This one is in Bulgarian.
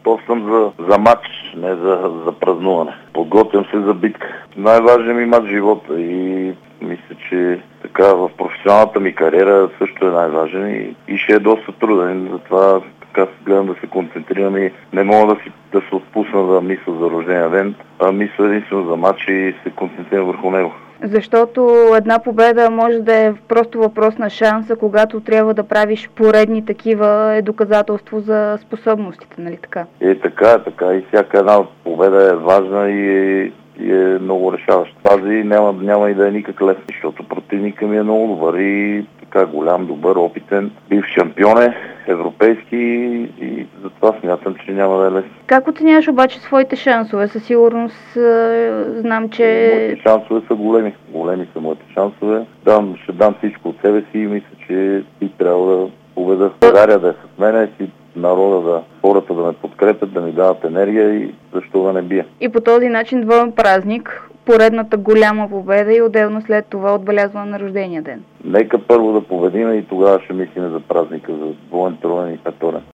Готов съм за матч, не за празнуване. Подготвям се за битка. Най-важният ми мач в живота и мисля, че така в професионалната ми кариера също е най-важен и ще е доста труден. Затова така гледам да се концентрирам и не мога да се отпусна да мисля за рождения ден, а мисля единствено за матч и се концентрирам върху него. Защото една победа може да е просто въпрос на шанса, когато трябва да правиш поредни такива е доказателство за способностите, нали така? Така. И всяка една победа е важна и е много решаваща. Тази няма и да е никак лесно, защото противника ми е много добър и така голям, добър, опитен. Бив шампион е, европейски и затова смятам, че няма да е лесно. Как оценяваш обаче своите шансове? Със сигурност знам, че... Моите шансове са големи. Големи са моите шансове. Ще дам всичко от себе си и мисля, че и трябва да победа България да е с мене, народа, хората да ме подкрепят, да ми дават енергия и защо да не бия. И по този начин двоен празник, поредната голяма победа и отделно след това отбелязване на рождения ден. Нека първо да победим и тогава ще мислим за празника, за двоен, троен и петорен.